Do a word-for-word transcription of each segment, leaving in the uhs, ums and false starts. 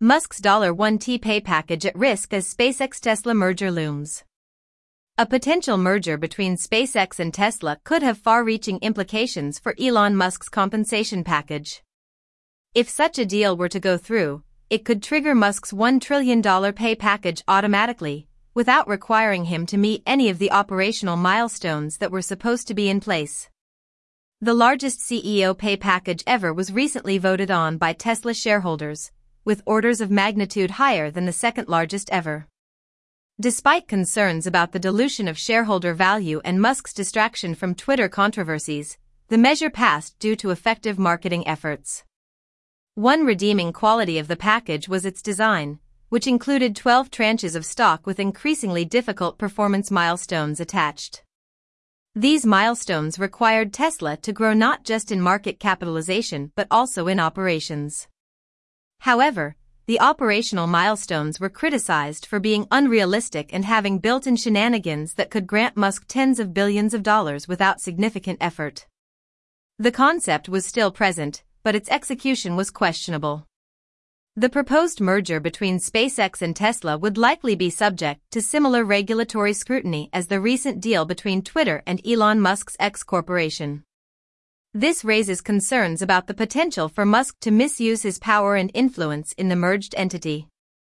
Musk's one T pay package at risk as SpaceX-Tesla merger looms. A potential merger between SpaceX and Tesla could have far-reaching implications for Elon Musk's compensation package. If such a deal were to go through, it could trigger Musk's one trillion dollars pay package automatically, without requiring him to meet any of the operational milestones that were supposed to be in place. The largest C E O pay package ever was recently voted on by Tesla shareholders, with orders of magnitude higher than the second largest ever. Despite concerns about the dilution of shareholder value and Musk's distraction from Twitter controversies, the measure passed due to effective marketing efforts. One redeeming quality of the package was its design, which included twelve tranches of stock with increasingly difficult performance milestones attached. These milestones required Tesla to grow not just in market capitalization but also in operations. However, the operational milestones were criticized for being unrealistic and having built-in shenanigans that could grant Musk tens of billions of dollars without significant effort. The concept was still present, but its execution was questionable. The proposed merger between SpaceX and Tesla would likely be subject to similar regulatory scrutiny as the recent deal between Twitter and Elon Musk's X Corporation. This raises concerns about the potential for Musk to misuse his power and influence in the merged entity.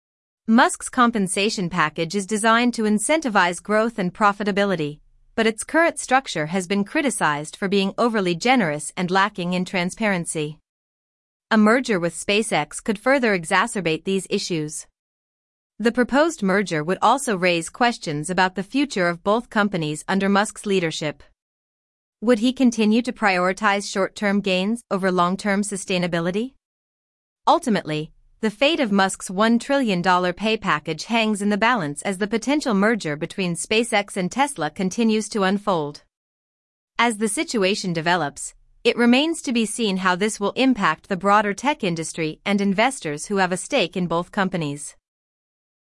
Musk's compensation package is designed to incentivize growth and profitability, but its current structure has been criticized for being overly generous and lacking in transparency. A merger with SpaceX could further exacerbate these issues. The proposed merger would also raise questions about the future of both companies under Musk's leadership. Would he continue to prioritize short-term gains over long-term sustainability? Ultimately, the fate of Musk's one trillion dollars pay package hangs in the balance as the potential merger between SpaceX and Tesla continues to unfold. As the situation develops, it remains to be seen how this will impact the broader tech industry and investors who have a stake in both companies.